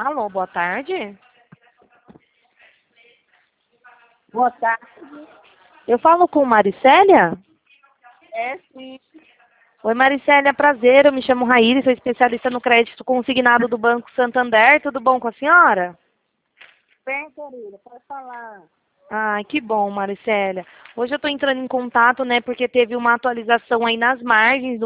Alô, boa tarde. Boa tarde. Eu falo com Maricélia? É sim. Oi, Maricélia, prazer. Eu me chamo Raíra, sou especialista no crédito consignado do Banco Santander. Tudo bom com a senhora? Bem, querida, pode falar. Ai, que bom, Maricélia. Hoje eu estou entrando em contato, né, porque teve uma atualização aí nas margens